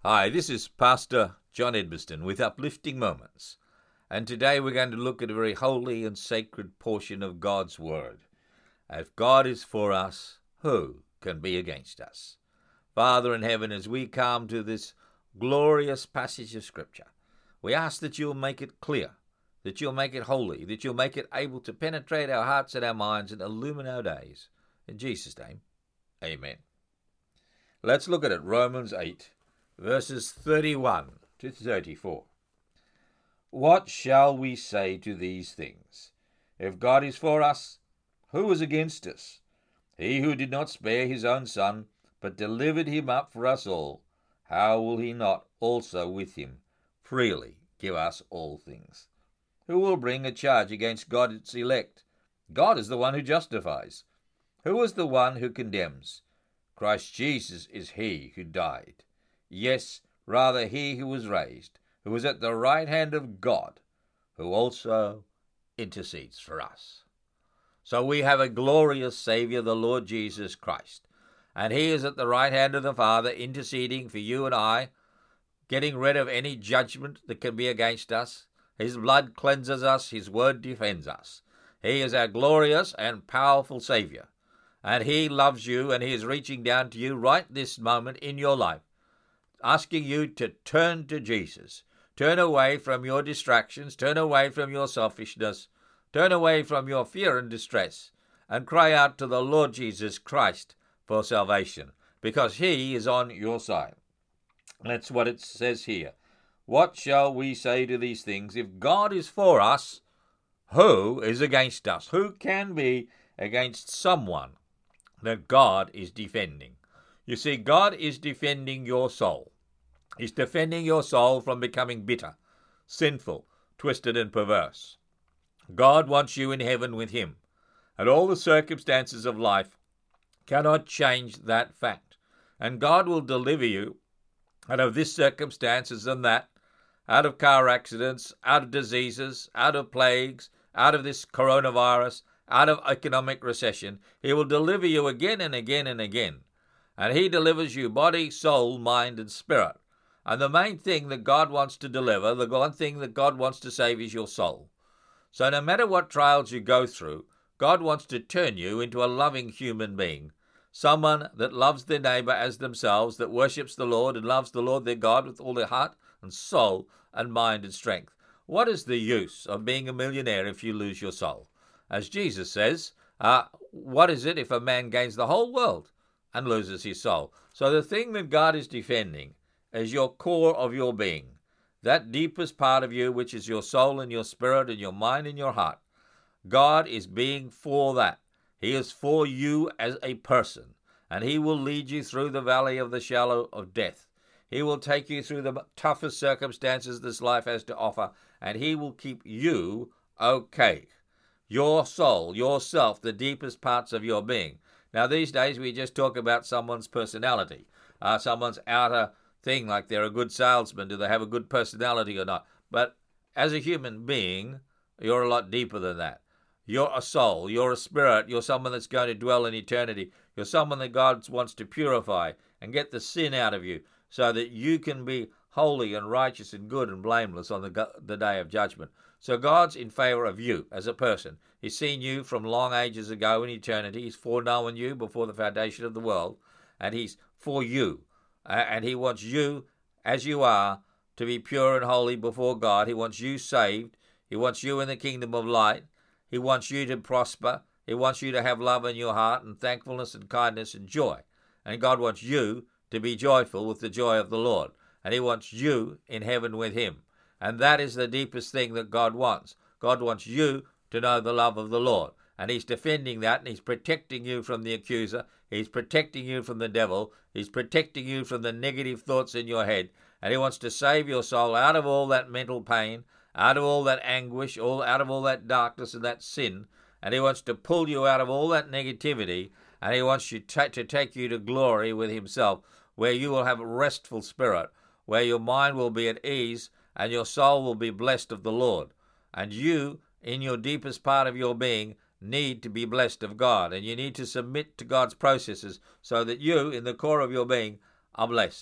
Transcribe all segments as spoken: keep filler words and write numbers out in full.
Hi, this is Pastor John Edmiston with Uplifting Moments, and today we're going to look at a very holy and sacred portion of God's Word. If God is for us, who can be against us? Father in heaven, as we come to this glorious passage of Scripture, we ask that you'll make it clear, that you'll make it holy, that you'll make it able to penetrate our hearts and our minds and illumine our days. In Jesus' name, amen. Let's look at it, Romans eight. Verses thirty-one to thirty-four. What shall we say to these things? If God is for us, who is against us? He who did not spare his own Son, but delivered him up for us all, how will he not also with him freely give us all things? Who will bring a charge against God's elect? God is the one who justifies. Who is the one who condemns? Christ Jesus is he who died. Yes, rather he who was raised, who is at the right hand of God, who also intercedes for us. So we have a glorious Saviour, the Lord Jesus Christ, and he is at the right hand of the Father, interceding for you and I, getting rid of any judgment that can be against us. His blood cleanses us, his word defends us. He is our glorious and powerful Saviour, and he loves you, and he is reaching down to you right this moment in your life, asking you to turn to Jesus. Turn away from your distractions, turn away from your selfishness, turn away from your fear and distress, and cry out to the Lord Jesus Christ for salvation, because he is on your side. That's what it says here. What shall we say to these things? If God is for us, who is against us? Who can be against someone that God is defending? You see, God is defending your soul. He's defending your soul from becoming bitter, sinful, twisted, and perverse. God wants you in heaven with him, and all the circumstances of life cannot change that fact. And God will deliver you out of this circumstances and that, out of car accidents, out of diseases, out of plagues, out of this coronavirus, out of economic recession. He will deliver you again and again and again. And he delivers you body, soul, mind, and spirit. And the main thing that God wants to deliver, the one thing that God wants to save is your soul. So no matter what trials you go through, God wants to turn you into a loving human being, someone that loves their neighbor as themselves, that worships the Lord and loves the Lord their God with all their heart and soul and mind and strength. What is the use of being a millionaire if you lose your soul? As Jesus says, uh, what is it if a man gains the whole world and loses his soul? So the thing that God is defending is your core of your being, that deepest part of you, which is your soul and your spirit and your mind and your heart. God is being for that. He is for you as a person, and he will lead you through the valley of the shadow of death. He will take you through the toughest circumstances this life has to offer, and he will keep you okay. Your soul, yourself, the deepest parts of your being. Now, these days, we just talk about someone's personality, uh, someone's outer thing, like they're a good salesman. Do they have a good personality or not? But as a human being, you're a lot deeper than that. You're a soul. You're a spirit. You're someone that's going to dwell in eternity. You're someone that God wants to purify and get the sin out of you so that you can be holy and righteous and good and blameless on the, the day of judgment. So God's in favor of you as a person. He's seen you from long ages ago in eternity. He's foreknown you before the foundation of the world, and he's for you. Uh, and he wants you, as you are, to be pure and holy before God. He wants you saved. He wants you in the kingdom of light. He wants you to prosper. He wants you to have love in your heart and thankfulness and kindness and joy. And God wants you to be joyful with the joy of the Lord. And he wants you in heaven with him. And that is the deepest thing that God wants. God wants you to know the love of the Lord. And he's defending that, and he's protecting you from the accuser. He's protecting you from the devil. He's protecting you from the negative thoughts in your head. And he wants to save your soul out of all that mental pain, out of all that anguish, all out of all that darkness and that sin. And he wants to pull you out of all that negativity. And he wants you ta- to take you to glory with himself, where you will have a restful spirit, where your mind will be at ease and your soul will be blessed of the Lord. And you, in your deepest part of your being, need to be blessed of God, and you need to submit to God's processes so that you, in the core of your being, are blessed.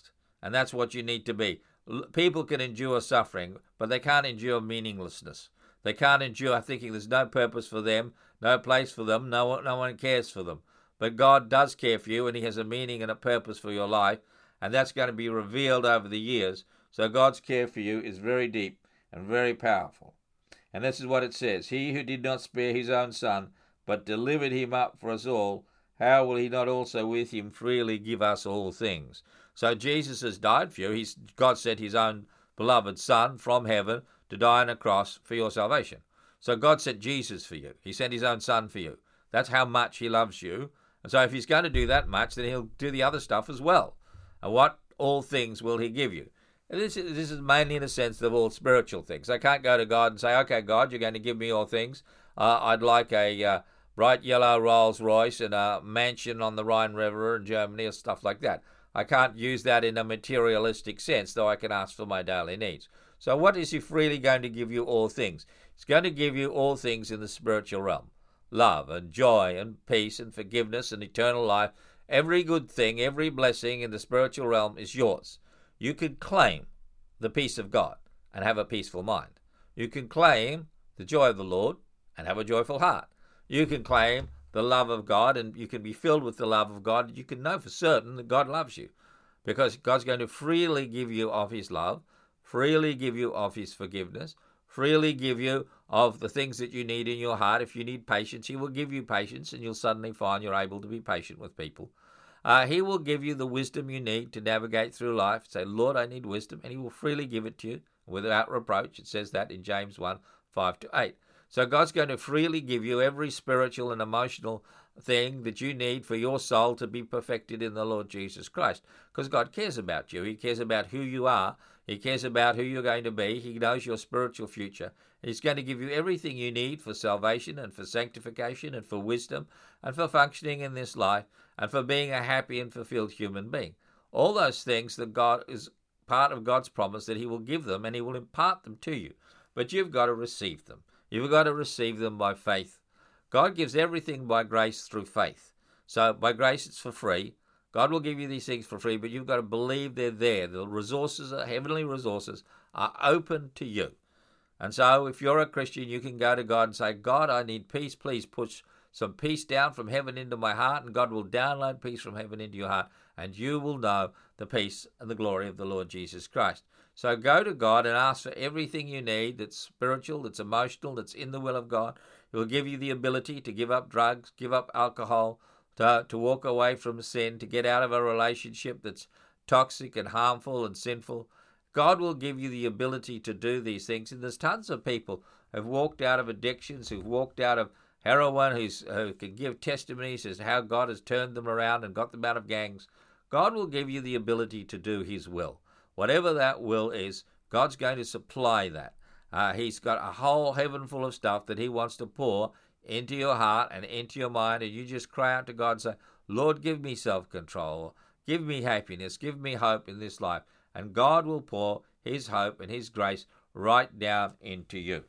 And that's what you need to be. People can endure suffering, but they can't endure meaninglessness. They can't endure thinking there's no purpose for them, no place for them, no, no one cares for them. But God does care for you, and he has a meaning and a purpose for your life, and that's going to be revealed over the years. So God's care for you is very deep and very powerful. And this is what it says: He who did not spare his own son, but delivered him up for us all, how will he not also with him freely give us all things? So Jesus has died for you. He's, God sent his own beloved Son from heaven to die on a cross for your salvation. So God sent Jesus for you. He sent his own Son for you. That's how much he loves you. And so if he's going to do that much, then he'll do the other stuff as well. And what all things will he give you? And this is, this is mainly in a sense of all spiritual things. I can't go to God and say, okay, God, you're going to give me all things. Uh, I'd like a uh, bright yellow Rolls Royce and a mansion on the Rhine River in Germany or stuff like that. I can't use that in a materialistic sense, though I can ask for my daily needs. So what is he freely going to give you all things? He's going to give you all things in the spiritual realm. Love and joy and peace and forgiveness and eternal life. Every good thing, every blessing in the spiritual realm is yours. You can claim the peace of God and have a peaceful mind. You can claim the joy of the Lord and have a joyful heart. You can claim the love of God, and you can be filled with the love of God. You can know for certain that God loves you, because God's going to freely give you of his love, freely give you of his forgiveness, freely give you of the things that you need in your heart. If you need patience, he will give you patience, and you'll suddenly find you're able to be patient with people. Uh, he will give you the wisdom you need to navigate through life. Say, Lord, I need wisdom, and he will freely give it to you without reproach. It says that in James one, five to eight. So God's going to freely give you every spiritual and emotional thing that you need for your soul to be perfected in the Lord Jesus Christ, because God cares about you. He cares about who you are. He cares about who you're going to be. He knows your spiritual future. He's going to give you everything you need for salvation and for sanctification and for wisdom and for functioning in this life and for being a happy and fulfilled human being. All those things that God is part of God's promise that he will give them, and he will impart them to you. But you've got to receive them. You've got to receive them by faith. God gives everything by grace through faith. So by grace it's for free. God will give you these things for free, but you've got to believe they're there. The resources, are heavenly resources, are open to you. And so if you're a Christian, you can go to God and say, God, I need peace. Please push some peace down from heaven into my heart, and God will download peace from heaven into your heart, and you will know the peace and the glory of the Lord Jesus Christ. So go to God and ask for everything you need that's spiritual, that's emotional, that's in the will of God. He will give you the ability to give up drugs, give up alcohol, to, to walk away from sin, to get out of a relationship that's toxic and harmful and sinful. God will give you the ability to do these things. And there's tons of people who've walked out of addictions, who've walked out of heroin, who's, who can give testimonies as to how God has turned them around and got them out of gangs. God will give you the ability to do his will. Whatever that will is, God's going to supply that. Uh, he's got a whole heaven full of stuff that he wants to pour into your heart and into your mind, and you just cry out to God and say, Lord, give me self-control, give me happiness, give me hope in this life. And God will pour his hope and his grace right down into you.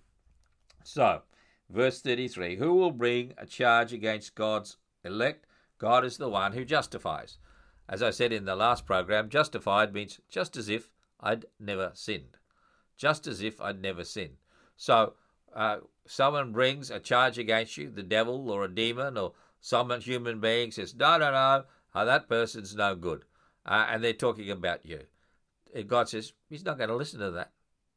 So, verse thirty-three, who will bring a charge against God's elect? God is the one who justifies. As I said in the last program, justified means just as if I'd never sinned. Just as if I'd never sinned. So, uh, someone brings a charge against you, the devil or a demon or some human being says, no, no, no, oh, that person's no good. Uh, and they're talking about you. And God says, he's not going to listen to that.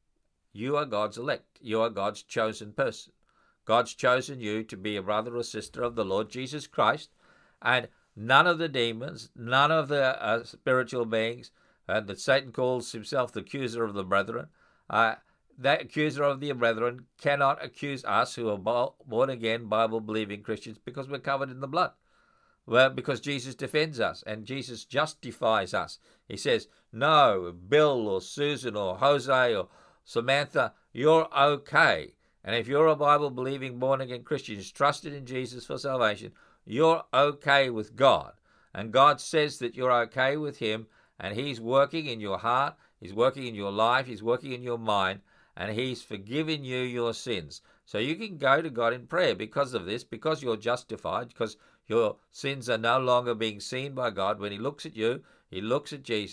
You are God's elect. You are God's chosen person. God's chosen you to be a brother or sister of the Lord Jesus Christ. And none of the demons, none of the uh, spiritual beings, uh, that Satan calls himself the accuser of the brethren, uh, that accuser of the brethren cannot accuse us who are born-again, Bible-believing Christians, because we're covered in the blood. Well, because Jesus defends us and Jesus justifies us. He says, no, Bill or Susan or Jose or Samantha, you're okay. And if you're a Bible-believing, born-again Christian who's trusted in Jesus for salvation, you're okay with God. And God says that you're okay with him, and he's working in your heart, he's working in your life, he's working in your mind, and he's forgiven you your sins. So you can go to God in prayer because of this, because you're justified, because your sins are no longer being seen by God. When he looks at you, he looks at Jesus,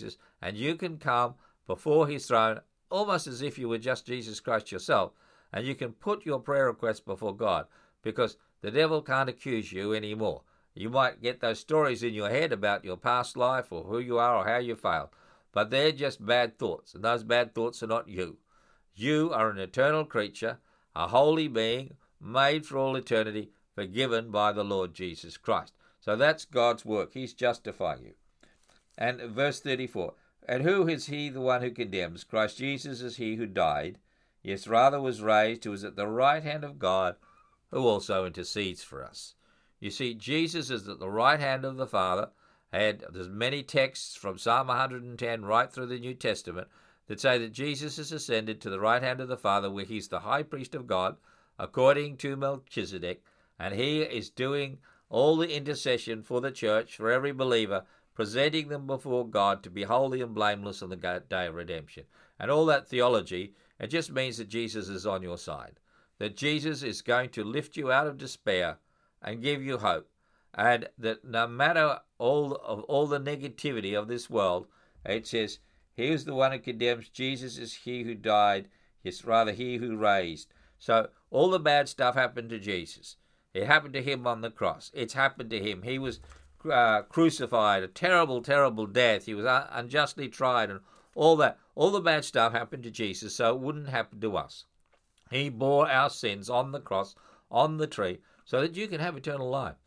and you can come before his throne almost as if you were just Jesus Christ yourself, and you can put your prayer request before God, because the devil can't accuse you anymore. You might get those stories in your head about your past life or who you are or how you failed, but they're just bad thoughts, and those bad thoughts are not you. You are an eternal creature, a holy being, made for all eternity, forgiven by the Lord Jesus Christ. So that's God's work. He's justifying you. And verse thirty-four, and who is he, the one who condemns? Christ Jesus is he who died, yes, rather was raised, who is at the right hand of God, who also intercedes for us. You see, Jesus is at the right hand of the Father, and there's many texts from Psalm one hundred ten right through the New Testament that say that Jesus has ascended to the right hand of the Father, where he's the high priest of God, according to Melchizedek, and he is doing all the intercession for the church, for every believer, presenting them before God to be holy and blameless on the day of redemption. And all that theology, it just means that Jesus is on your side, that Jesus is going to lift you out of despair and give you hope, and that no matter all of all the negativity of this world, it says, he is the one who condemns, Jesus is he who died, yes, rather he who raised. So all the bad stuff happened to Jesus. It happened to him on the cross. It's happened to him. He was uh, crucified, a terrible, terrible death. He was un- unjustly tried, and all that. All the bad stuff happened to Jesus, so it wouldn't happen to us. He bore our sins on the cross, on the tree, so that you can have eternal life.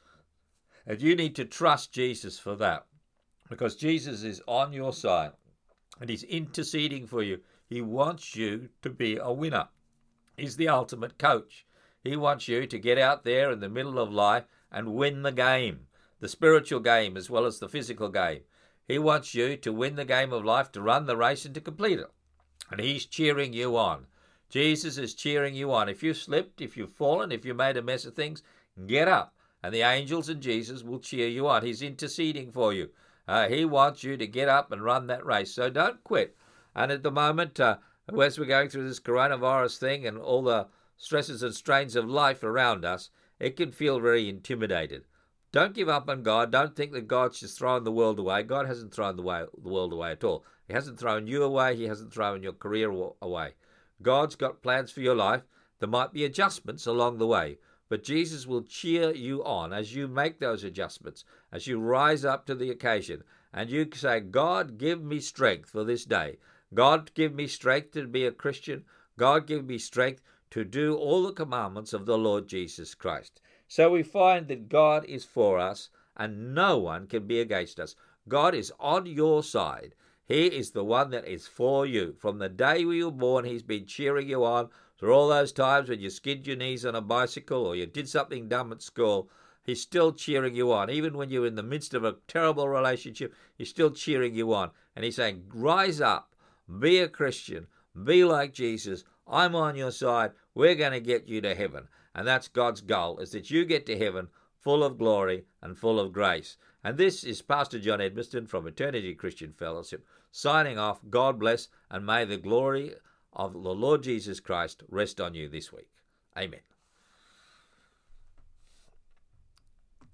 And you need to trust Jesus for that, because Jesus is on your side, and he's interceding for you. He wants you to be a winner. He's the ultimate coach. He wants you to get out there in the middle of life and win the game, the spiritual game as well as the physical game. He wants you to win the game of life, to run the race and to complete it. And he's cheering you on. Jesus is cheering you on. If you've slipped, if you've fallen, if you made a mess of things, get up. And the angels and Jesus will cheer you on. He's interceding for you. Uh, he wants you to get up and run that race. So don't quit. And at the moment, uh, as we're going through this coronavirus thing and all the stresses and strains of life around us, it can feel very intimidated. Don't give up on God. Don't think that God's just thrown the world away. God hasn't thrown the, way, the world away at all. He hasn't thrown you away. He hasn't thrown your career away. God's got plans for your life. There might be adjustments along the way, but Jesus will cheer you on as you make those adjustments, as you rise up to the occasion, and you say, God, give me strength for this day. God, give me strength to be a Christian. God, give me strength to do all the commandments of the Lord Jesus Christ. So we find that God is for us and no one can be against us. God is on your side. He is the one that is for you. From the day we were born, he's been cheering you on. Through all those times when you skinned your knees on a bicycle or you did something dumb at school, he's still cheering you on. Even when you're in the midst of a terrible relationship, he's still cheering you on. And he's saying, rise up, be a Christian, be like Jesus. I'm on your side. We're going to get you to heaven. And that's God's goal, is that you get to heaven full of glory and full of grace. And this is Pastor John Edmiston from Eternity Christian Fellowship, signing off. God bless, and may the glory of the Lord Jesus Christ rest on you this week. Amen.